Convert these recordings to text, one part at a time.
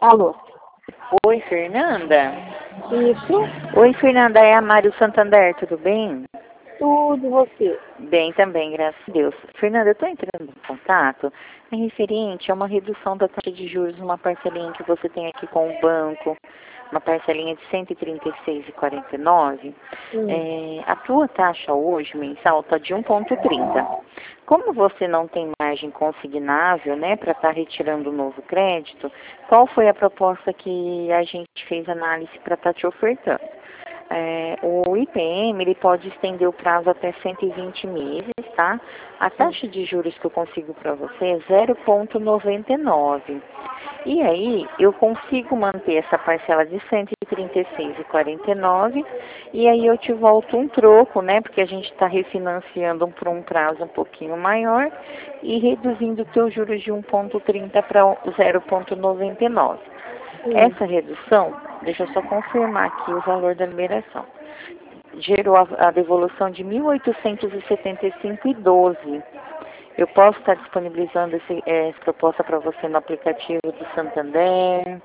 Alô? Oi, Fernanda. Isso? Oi, Fernanda, é a Mário Santander, tudo bem? Tudo você. Bem também, graças a Deus. Fernanda, eu estou entrando em contato referente a uma redução da taxa de juros, uma parcelinha que você tem aqui com o banco, uma parcelinha de R$ 136,49. A tua taxa hoje, mensal, está de 1,30. Como você não tem margem consignável, né, para estar retirando um novo crédito, qual foi a proposta que a gente fez análise para estar te ofertando? O IPM, ele pode estender o prazo até 120 meses, tá? A taxa de juros que eu consigo para você é 0,99. E aí, eu consigo manter essa parcela de R$ 136,49 e aí eu te volto um troco, né? Porque a gente está refinanciando por um prazo um pouquinho maior e reduzindo o teu juros de 1,30 para 0,99. Essa redução, deixa eu só confirmar aqui o valor da liberação, gerou a devolução de R$ 1.875,12. Eu posso estar disponibilizando essa proposta para você no aplicativo do Santander.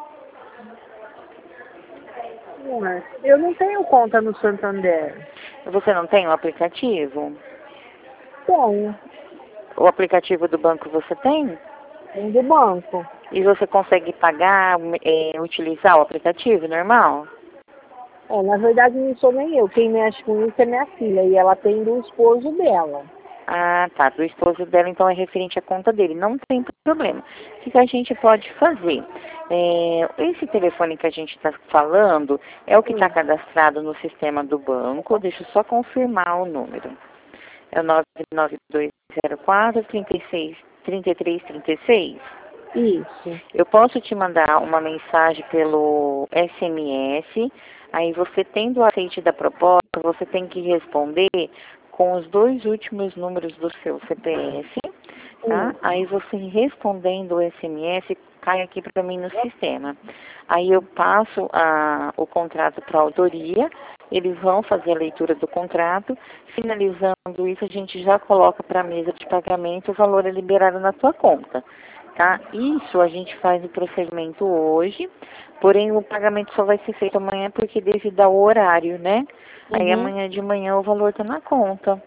Eu não tenho conta no Santander. Você não tem o aplicativo? Tenho. O aplicativo do banco você tem? Tem do banco. E você consegue pagar, utilizar o aplicativo normal? Na verdade não sou nem eu. Quem mexe com isso é minha filha. E ela tem do esposo dela. Ah, tá. Do esposo dela, então é referente à conta dele. Não tem problema. O que a gente pode fazer? Esse telefone que a gente está falando é o que está cadastrado no sistema do banco. Deixa eu só confirmar o número. É o 99204-3336. Isso. Eu posso te mandar uma mensagem pelo SMS. Aí você tendo o aceite da proposta, você tem que responder com os 2 últimos números do seu CPF, tá? Aí você respondendo o SMS, cai aqui para mim no sistema. Aí eu passo o contrato para a autoria, eles vão fazer a leitura do contrato, finalizando isso a gente já coloca para a mesa de pagamento, o valor é liberado na tua conta, tá? Isso a gente faz o procedimento hoje, porém o pagamento só vai ser feito amanhã porque devido ao horário, né? Aí amanhã de manhã o valor está na conta.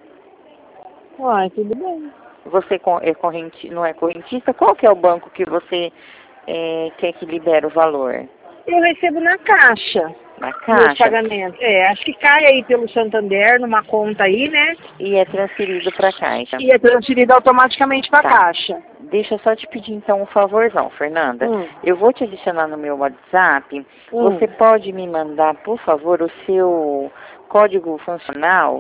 Tudo bem. Você não é correntista? Qual que é o banco que você quer que libere o valor? Eu recebo na Caixa. Na Meus Caixa? pagamentos. Acho que cai aí pelo Santander, numa conta aí, né? E é transferido para a Caixa. E é transferido automaticamente para a Caixa. Deixa eu só te pedir então um favorzão, Fernanda. Eu vou te adicionar no meu WhatsApp. Você pode me mandar, por favor, o seu código funcional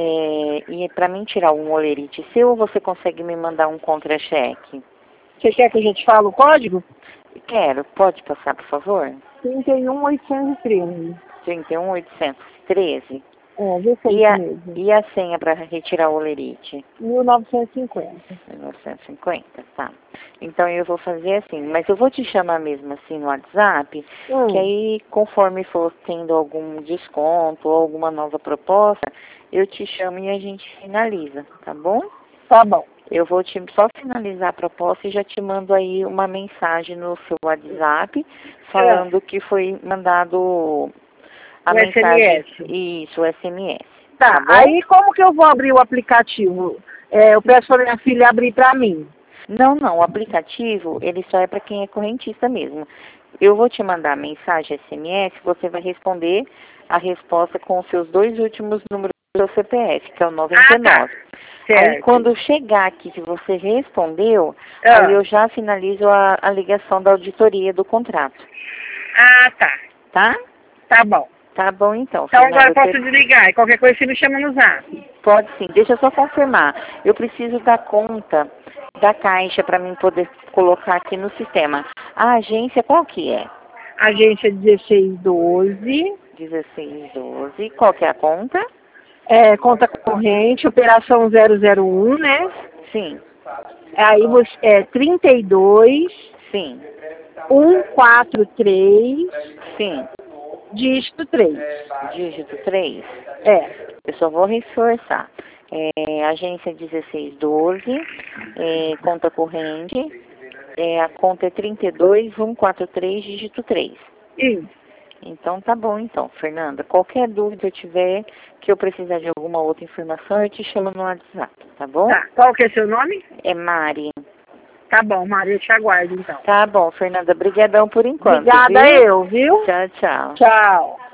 e para mim tirar um olerite seu, ou você consegue me mandar um contra-cheque? Você quer que a gente fale o código? Quero. Pode passar, por favor? 31.813. 31.813. Vê se é isso mesmo. E a senha para retirar o olerite? 1950. 1950, tá. Então eu vou fazer assim, mas eu vou te chamar mesmo assim no WhatsApp, que aí conforme for tendo algum desconto ou alguma nova proposta, eu te chamo e a gente finaliza, tá bom? Tá bom. Eu vou só finalizar a proposta e já te mando aí uma mensagem no seu WhatsApp falando que foi mandado a mensagem. SMS. Isso, o SMS. Tá, aí como que eu vou abrir o aplicativo? Eu peço para minha filha abrir para mim. Não, o aplicativo, ele só é para quem é correntista mesmo. Eu vou te mandar a mensagem SMS, você vai responder a resposta com os seus 2 últimos números do seu CPF, que é o 99. Aí quando chegar aqui que você respondeu, aí eu já finalizo a ligação da auditoria do contrato. Tá. Tá? Tá bom. Tá bom então. Então agora eu posso desligar e qualquer coisa você me chama no zap. Pode sim. Deixa eu só confirmar. Eu preciso da conta da Caixa para mim poder colocar aqui no sistema. A agência qual que é? Agência 1612. 1612. Qual que é a conta? Conta corrente, operação 001, né? Sim. Aí você 32. Sim. 143. Sim. Dígito 3. Dígito 3? É. Eu só vou reforçar. Agência 1612, conta corrente. A conta é 32143, dígito 3. Isso. Então tá bom então, Fernanda. Qualquer dúvida eu tiver, que eu precisar de alguma outra informação, eu te chamo no WhatsApp, tá bom? Tá. Qual que é seu nome? É Mari. Tá bom, Maria, eu te aguardo então. Tá bom, Fernanda. Brigadão por enquanto. Obrigada viu? eu, viu? Tchau, tchau. Tchau.